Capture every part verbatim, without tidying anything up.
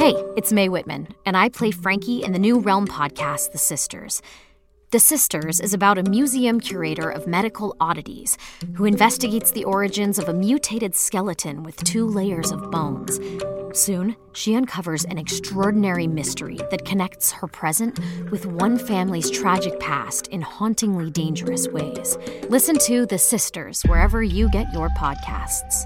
Hey, it's Mae Whitman, and I play Frankie in the new Realm podcast, The Sisters. The Sisters is about a museum curator of medical oddities who investigates the origins of a mutated skeleton with two layers of bones. Soon, she uncovers an extraordinary mystery that connects her present with one family's tragic past in hauntingly dangerous ways. Listen to The Sisters wherever you get your podcasts.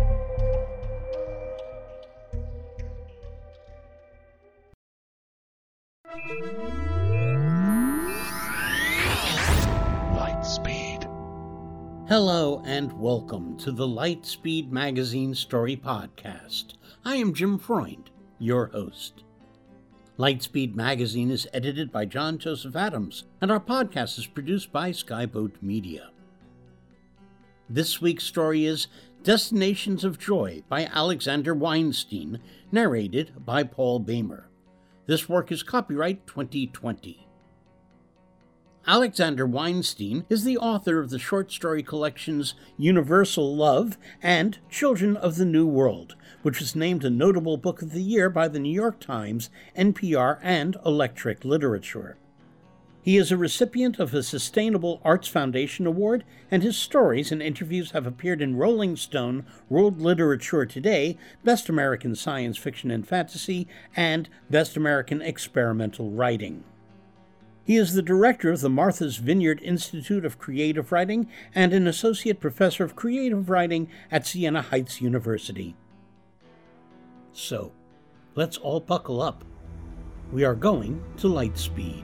Lightspeed. Hello and welcome to the Lightspeed Magazine Story Podcast. I am Jim Freund, your host. Lightspeed Magazine is edited by John Joseph Adams, and our podcast is produced by Skyboat Media. This week's story is Destinations of Joy by Alexander Weinstein, narrated by Paul Bamer. This work is copyright twenty twenty. Alexander Weinstein is the author of the short story collections Universal Love and Children of the New World, which was named a notable book of the year by the New York Times, N P R, and Electric Literature. He is a recipient of a Sustainable Arts Foundation Award, and his stories and interviews have appeared in Rolling Stone, World Literature Today, Best American Science Fiction and Fantasy, and Best American Experimental Writing. He is the director of the Martha's Vineyard Institute of Creative Writing and an associate professor of creative writing at Siena Heights University. So, let's all buckle up. We are going to Lightspeed.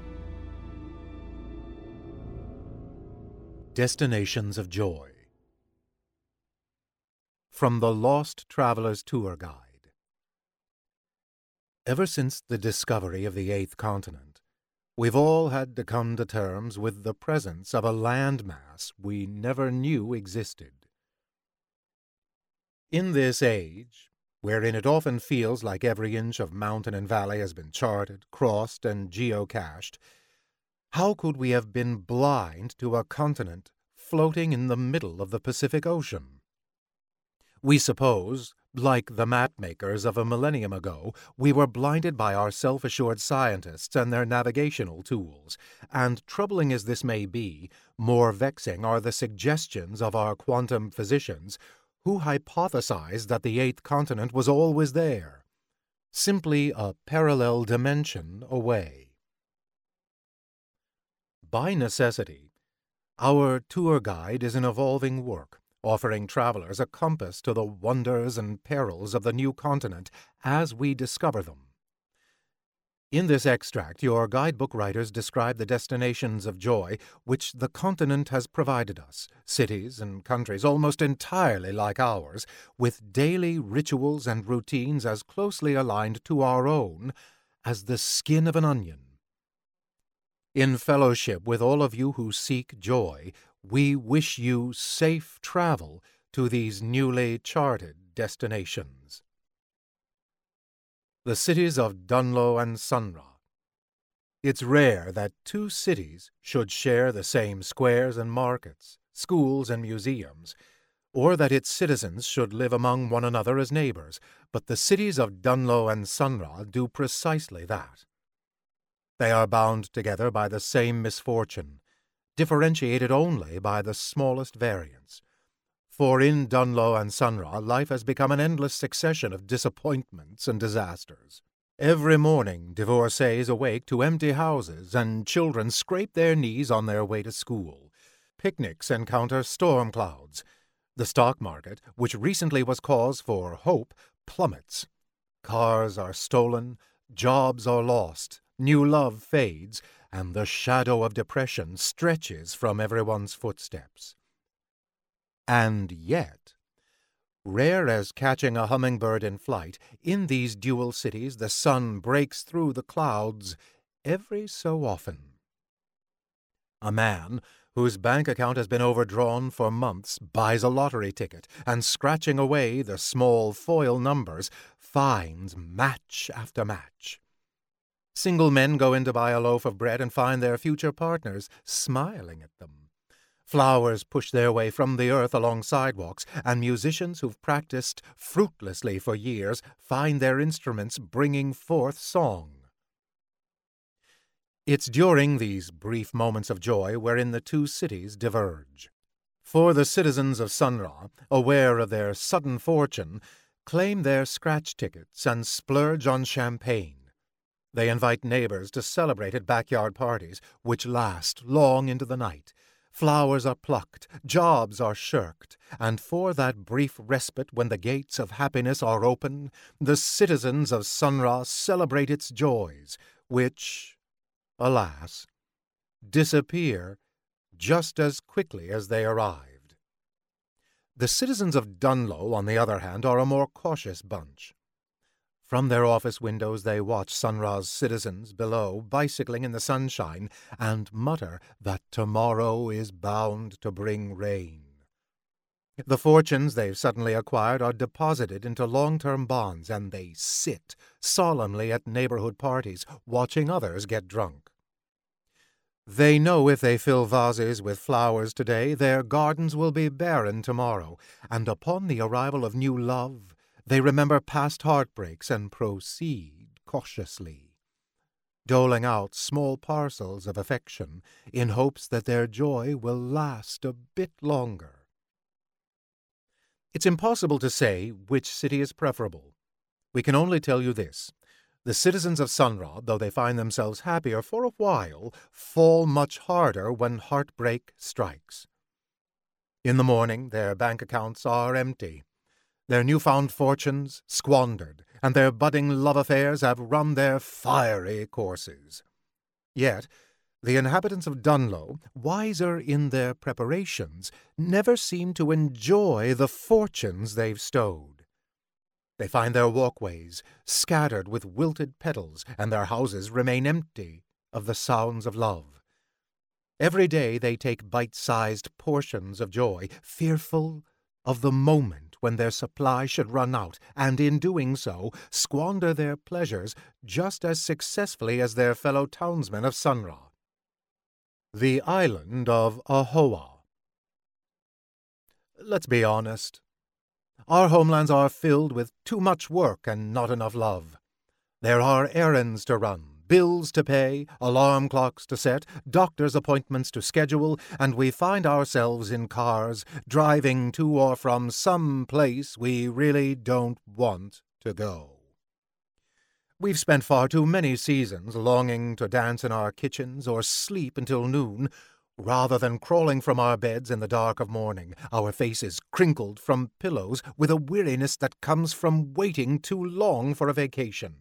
Destinations of Joy. From the Lost Traveler's Tour Guide. Ever since the discovery of the eighth continent, we've all had to come to terms with the presence of a landmass we never knew existed. In this age, wherein it often feels like every inch of mountain and valley has been charted, crossed, and geocached, how could we have been blind to a continent floating in the middle of the Pacific Ocean? We suppose, like the mapmakers of a millennium ago, we were blinded by our self-assured scientists and their navigational tools, and troubling as this may be, more vexing are the suggestions of our quantum physicians, who hypothesized that the eighth continent was always there, simply a parallel dimension away. By necessity, our tour guide is an evolving work, offering travelers a compass to the wonders and perils of the new continent as we discover them. In this extract, your guidebook writers describe the destinations of joy which the continent has provided us, cities and countries almost entirely like ours, with daily rituals and routines as closely aligned to our own as the skin of an onion. In fellowship with all of you who seek joy, we wish you safe travel to these newly charted destinations. The cities of Dunlo and Sunra. It's rare that two cities should share the same squares and markets, schools and museums, or that its citizens should live among one another as neighbors, but the cities of Dunlo and Sunra do precisely that. They are bound together by the same misfortune, differentiated only by the smallest variance. For in Dunlo and Sunra, life has become an endless succession of disappointments and disasters. Every morning, divorcees awake to empty houses, and children scrape their knees on their way to school. Picnics encounter storm clouds. The stock market, which recently was cause for hope, plummets. Cars are stolen, jobs are lost, new love fades, and the shadow of depression stretches from everyone's footsteps. And yet, rare as catching a hummingbird in flight, in these dual cities the sun breaks through the clouds every so often. A man whose bank account has been overdrawn for months buys a lottery ticket and, scratching away the small foil numbers, finds match after match. Single men go in to buy a loaf of bread and find their future partners smiling at them. Flowers push their way from the earth along sidewalks, and musicians who've practiced fruitlessly for years find their instruments bringing forth song. It's during these brief moments of joy wherein the two cities diverge. For the citizens of Sun Ra, aware of their sudden fortune, claim their scratch tickets and splurge on champagne. They invite neighbors to celebrate at backyard parties, which last long into the night. Flowers are plucked, jobs are shirked, and for that brief respite when the gates of happiness are open, the citizens of Sun Ra celebrate its joys, which, alas, disappear just as quickly as they arrived. The citizens of Dunlo, on the other hand, are a more cautious bunch. From their office windows they watch Sun Ra's citizens below bicycling in the sunshine and mutter that tomorrow is bound to bring rain. The fortunes they've suddenly acquired are deposited into long-term bonds, and they sit solemnly at neighborhood parties, watching others get drunk. They know if they fill vases with flowers today, their gardens will be barren tomorrow, and upon the arrival of new love, they remember past heartbreaks and proceed cautiously, doling out small parcels of affection in hopes that their joy will last a bit longer. It's impossible to say which city is preferable. We can only tell you this. The citizens of Sun Ra, though they find themselves happier for a while, fall much harder when heartbreak strikes. In the morning, their bank accounts are empty, their newfound fortunes squandered, and their budding love affairs have run their fiery courses. Yet, the inhabitants of Dunlo, wiser in their preparations, never seem to enjoy the fortunes they've stowed. They find their walkways scattered with wilted petals, and their houses remain empty of the sounds of love. Every day they take bite-sized portions of joy, fearful of the moment when their supply should run out, and in doing so squander their pleasures just as successfully as their fellow townsmen of Sun Ra. The island of Ahoa. Let's be honest. Our homelands are filled with too much work and not enough love. There are errands to run, bills to pay, alarm clocks to set, doctor's appointments to schedule, and we find ourselves in cars, driving to or from some place we really don't want to go. We've spent far too many seasons longing to dance in our kitchens or sleep until noon, rather than crawling from our beds in the dark of morning, our faces crinkled from pillows with a weariness that comes from waiting too long for a vacation.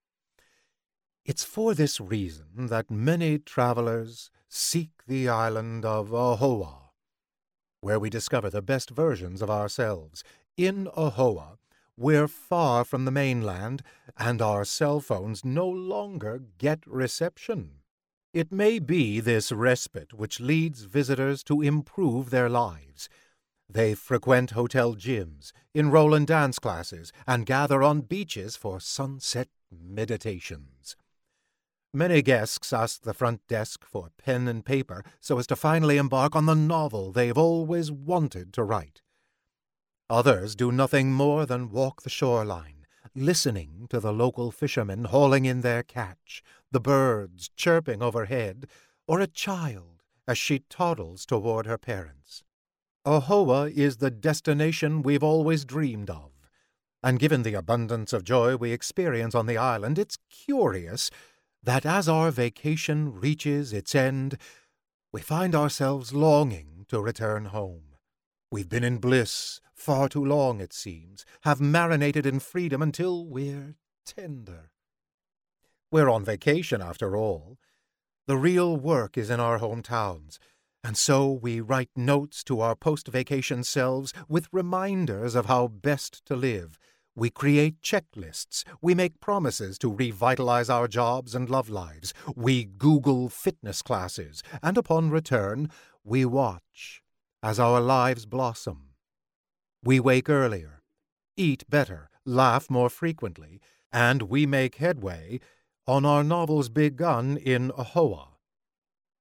It's for this reason that many travelers seek the island of Ahoa, where we discover the best versions of ourselves. In Ahoa, we're far from the mainland, and our cell phones no longer get reception. It may be this respite which leads visitors to improve their lives. They frequent hotel gyms, enroll in dance classes, and gather on beaches for sunset meditations. Many guests ask the front desk for pen and paper so as to finally embark on the novel they've always wanted to write. Others do nothing more than walk the shoreline, listening to the local fishermen hauling in their catch, the birds chirping overhead, or a child as she toddles toward her parents. Ahoa is the destination we've always dreamed of, and given the abundance of joy we experience on the island, it's curious that as our vacation reaches its end, we find ourselves longing to return home. We've been in bliss far too long, it seems, have marinated in freedom until we're tender. We're on vacation, after all. The real work is in our hometowns, and so we write notes to our post-vacation selves with reminders of how best to live. We create checklists. We make promises to revitalize our jobs and love lives. We Google fitness classes, and upon return, we watch as our lives blossom. We wake earlier, eat better, laugh more frequently, and we make headway on our novels begun in Ahoa.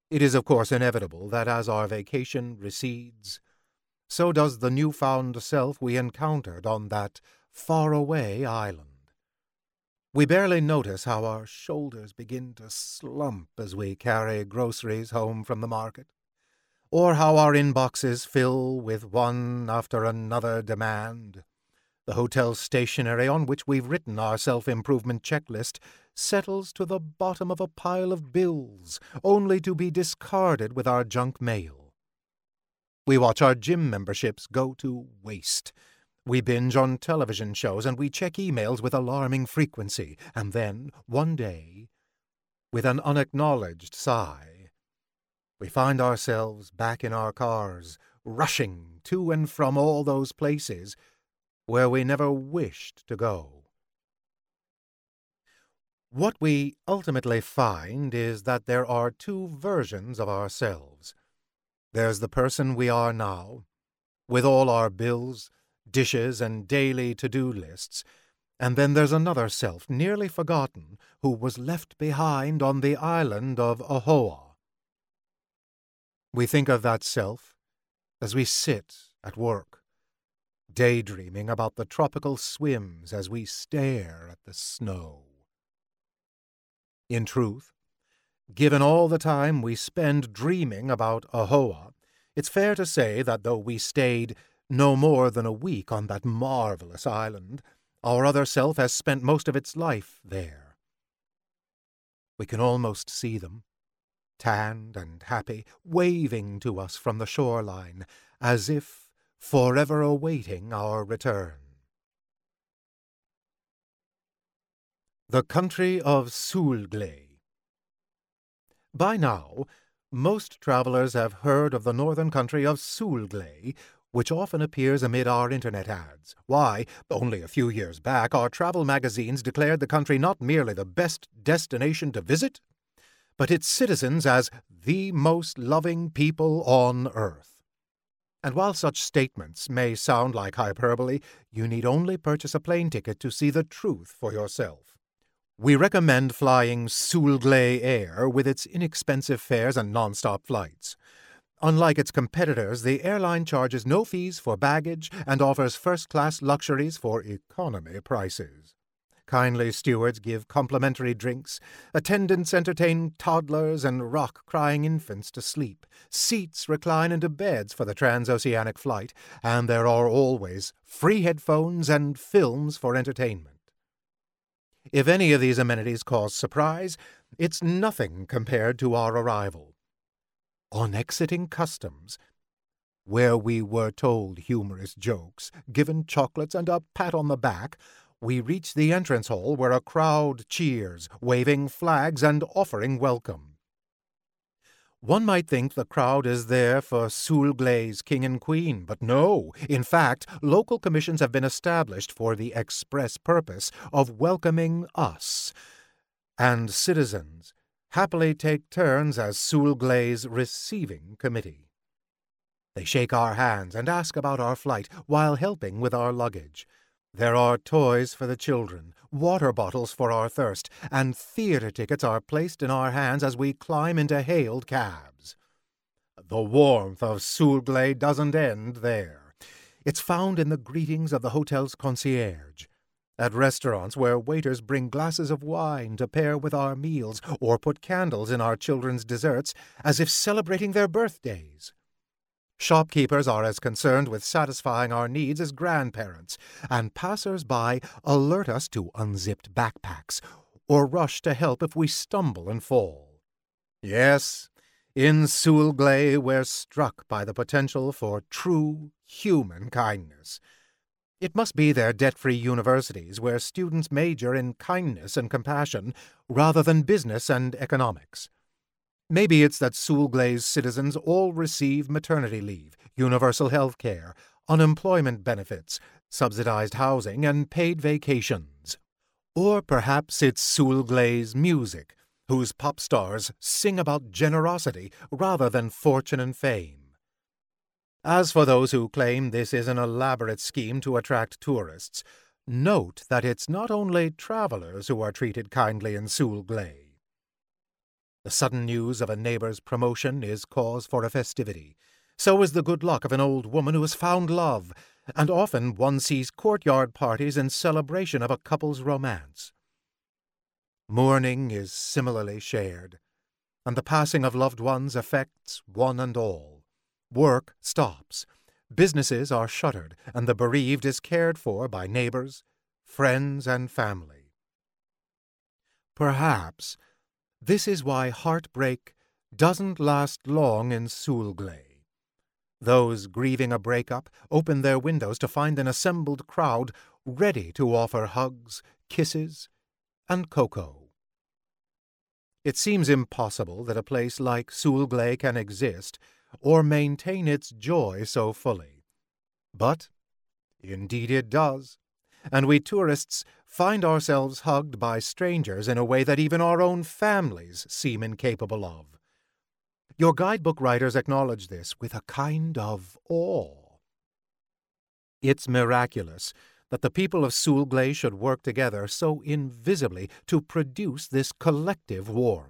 It is of course inevitable that as our vacation recedes, so does the newfound self we encountered on that faraway island. We barely notice how our shoulders begin to slump as we carry groceries home from the market, or how our inboxes fill with one after another demand. The hotel stationery on which we've written our self-improvement checklist settles to the bottom of a pile of bills, only to be discarded with our junk mail. We watch our gym memberships go to waste. We binge on television shows and we check emails with alarming frequency. And then, one day, with an unacknowledged sigh, we find ourselves back in our cars, rushing to and from all those places where we never wished to go. What we ultimately find is that there are two versions of ourselves. There's the person we are now, with all our bills, dishes, and daily to-do lists, and then there's another self, nearly forgotten, who was left behind on the island of Ahoa. We think of that self as we sit at work, daydreaming about the tropical swims as we stare at the snow. In truth, given all the time we spend dreaming about Ahoa, it's fair to say that though we stayed no more than a week on that marvelous island, our other self has spent most of its life there. We can almost see them, tanned and happy, waving to us from the shoreline, as if forever awaiting our return. The country of Sulgley. By now, most travelers have heard of the northern country of Sulgley, which often appears amid our internet ads. Why, only a few years back, our travel magazines declared the country not merely the best destination to visit, but its citizens as the most loving people on earth. And while such statements may sound like hyperbole, you need only purchase a plane ticket to see the truth for yourself. We recommend flying Sulgley Air with its inexpensive fares and non-stop flights. Unlike its competitors, the airline charges no fees for baggage and offers first-class luxuries for economy prices. Kindly stewards give complimentary drinks, attendants entertain toddlers and rock crying infants to sleep, seats recline into beds for the transoceanic flight, and there are always free headphones and films for entertainment. If any of these amenities cause surprise, it's nothing compared to our arrival. On exiting customs, where we were told humorous jokes, given chocolates and a pat on the back, we reach the entrance hall where a crowd cheers, waving flags and offering welcome. One might think the crowd is there for Sulgley's king and queen, but no. In fact, local commissions have been established for the express purpose of welcoming us, and citizens happily take turns as Sulgley's receiving committee. They shake our hands and ask about our flight while helping with our luggage. There are toys for the children, water bottles for our thirst, and theater tickets are placed in our hands as we climb into hailed cabs. The warmth of Sulgley doesn't end there. It's found in the greetings of the hotel's concierge, at restaurants where waiters bring glasses of wine to pair with our meals or put candles in our children's desserts as if celebrating their birthdays. Shopkeepers are as concerned with satisfying our needs as grandparents, and passers-by alert us to unzipped backpacks or rush to help if we stumble and fall. Yes, in Sulgley we're struck by the potential for true human kindness. It must be their debt-free universities where students major in kindness and compassion rather than business and economics. Maybe it's that Sulgley's citizens all receive maternity leave, universal health care, unemployment benefits, subsidized housing, and paid vacations. Or perhaps it's Sulgley's music, whose pop stars sing about generosity rather than fortune and fame. As for those who claim this is an elaborate scheme to attract tourists, note that it's not only travelers who are treated kindly in Sulgley. The sudden news of a neighbor's promotion is cause for a festivity. So is the good luck of an old woman who has found love, and often one sees courtyard parties in celebration of a couple's romance. Mourning is similarly shared, and the passing of loved ones affects one and all. Work stops, businesses are shuttered, and the bereaved is cared for by neighbors, friends, and family. Perhaps this is why heartbreak doesn't last long in Soulgley. Those grieving a breakup open their windows to find an assembled crowd ready to offer hugs, kisses, and cocoa. It seems impossible that a place like Soulgley can exist or maintain its joy so fully. But indeed it does, and we tourists find ourselves hugged by strangers in a way that even our own families seem incapable of. Your guidebook writers acknowledge this with a kind of awe. It's miraculous that the people of Soulgley should work together so invisibly to produce this collective warmth.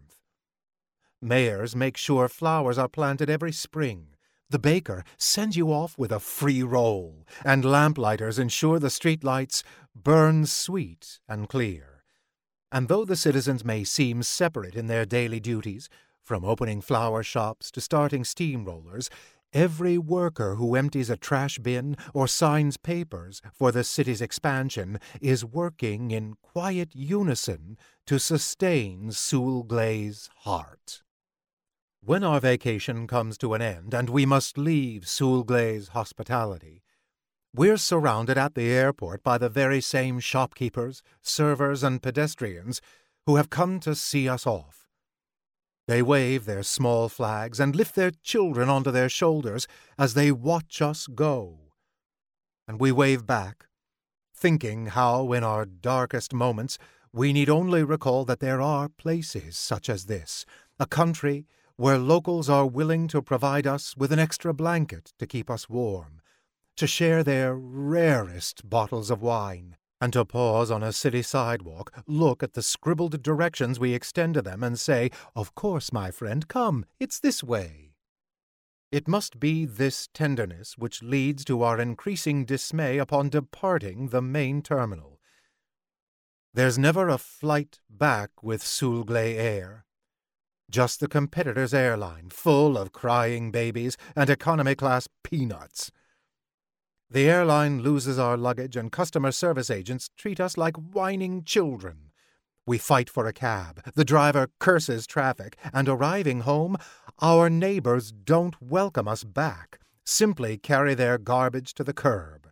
Mayors make sure flowers are planted every spring. The baker sends you off with a free roll, and lamplighters ensure the streetlights burn sweet and clear. And though the citizens may seem separate in their daily duties, from opening flower shops to starting steamrollers, every worker who empties a trash bin or signs papers for the city's expansion is working in quiet unison to sustain Soulgley's heart. When our vacation comes to an end and we must leave Soulgley's hospitality, we're surrounded at the airport by the very same shopkeepers, servers, and pedestrians who have come to see us off. They wave their small flags and lift their children onto their shoulders as they watch us go. And we wave back, thinking how in our darkest moments we need only recall that there are places such as this, a country where locals are willing to provide us with an extra blanket to keep us warm, to share their rarest bottles of wine, and to pause on a city sidewalk, look at the scribbled directions we extend to them and say, "Of course, my friend, come, it's this way." It must be this tenderness which leads to our increasing dismay upon departing the main terminal. There's never a flight back with Soulgley Air. Just the competitor's airline, full of crying babies and economy-class peanuts. The airline loses our luggage, and customer service agents treat us like whining children. We fight for a cab. The driver curses traffic, and arriving home, our neighbors don't welcome us back, simply carry their garbage to the curb.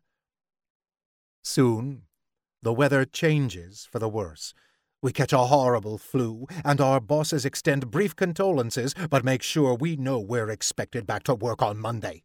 Soon, the weather changes for the worse. We catch a horrible flu, and our bosses extend brief condolences, but make sure we know we're expected back to work on Monday.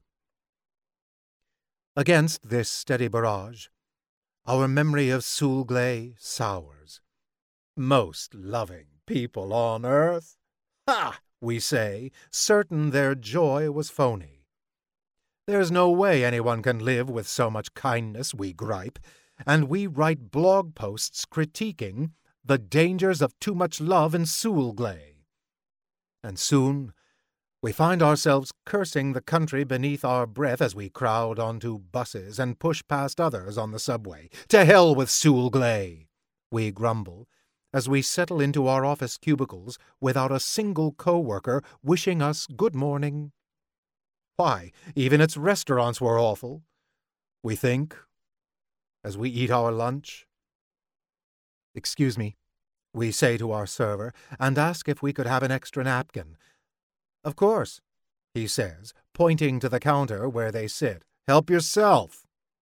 Against this steady barrage, our memory of Soulgley sours. Most loving people on earth. Ha! We say, certain their joy was phony. There's no way anyone can live with so much kindness, we gripe, and we write blog posts critiquing the dangers of too much love in Soulgley. And soon we find ourselves cursing the country beneath our breath as we crowd onto buses and push past others on the subway. To hell with Soulgley, we grumble, as we settle into our office cubicles without a single co-worker wishing us good morning. Why, even its restaurants were awful, we think, as we eat our lunch. "Excuse me," we say to our server, and ask if we could have an extra napkin. "Of course," he says, pointing to the counter where they sit. "Help yourself."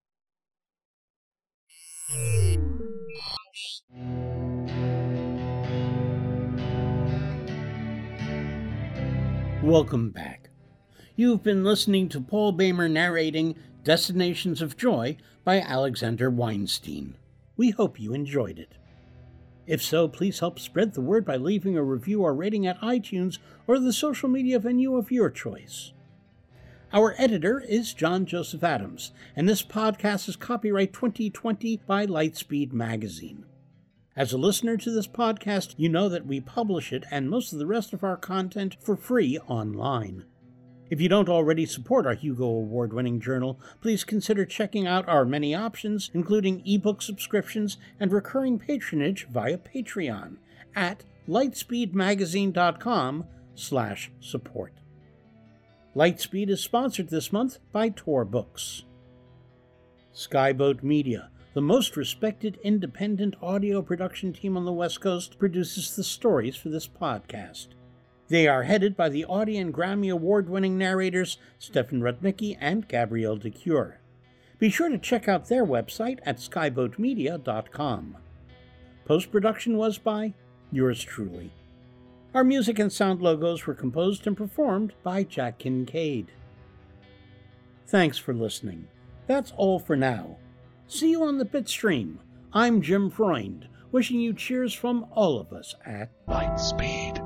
Welcome back. You've been listening to Paul Boehmer narrating Destinations of Joy by Alexander Weinstein. We hope you enjoyed it. If so, please help spread the word by leaving a review or rating at iTunes or the social media venue of your choice. Our editor is John Joseph Adams, and this podcast is copyright twenty twenty by Lightspeed Magazine. As a listener to this podcast, you know that we publish it and most of the rest of our content for free online. If you don't already support our Hugo Award-winning journal, please consider checking out our many options, including ebook subscriptions and recurring patronage via Patreon at lightspeedmagazine.com slash support. Lightspeed is sponsored this month by Tor Books. Skyboat Media, the most respected independent audio production team on the West Coast, produces the stories for this podcast. They are headed by the Audie and Grammy Award-winning narrators Stefan Rudnicki and Gabrielle de Cure. Be sure to check out their website at skyboat media dot com. Post-production was by yours truly. Our music and sound logos were composed and performed by Jack Kincaid. Thanks for listening. That's all for now. See you on the Bitstream. I'm Jim Freund, wishing you cheers from all of us at Lightspeed.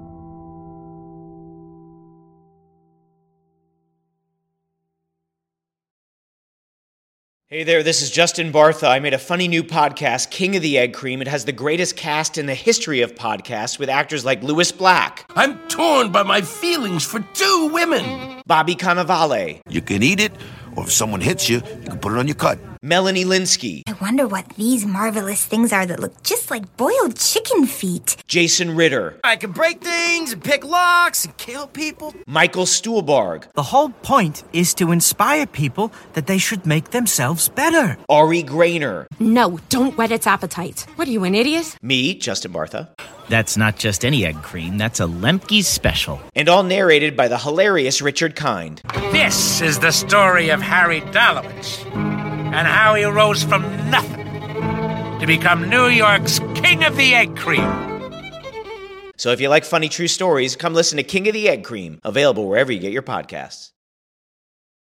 Hey there, this is Justin Bartha. I made a funny new podcast, King of the Egg Cream. It has the greatest cast in the history of podcasts with actors like Louis Black. I'm torn by my feelings for two women. Bobby Cannavale. You can eat it, or if someone hits you, you can put it on your cut. Melanie Linsky. I wonder what these marvelous things are that look just like boiled chicken feet. Jason Ritter. I can break things and pick locks and kill people. Michael Stuhlbarg. The whole point is to inspire people that they should make themselves better. Ari Grainer. No, don't whet its appetite. What are you, an idiot? Me, Justin Bartha. That's not just any egg cream, that's a Lemke's special. And all narrated by the hilarious Richard Kind. This is the story of Harry Dalowitz and how he rose from nothing to become New York's King of the Egg Cream. So if you like funny true stories, come listen to King of the Egg Cream, available wherever you get your podcasts.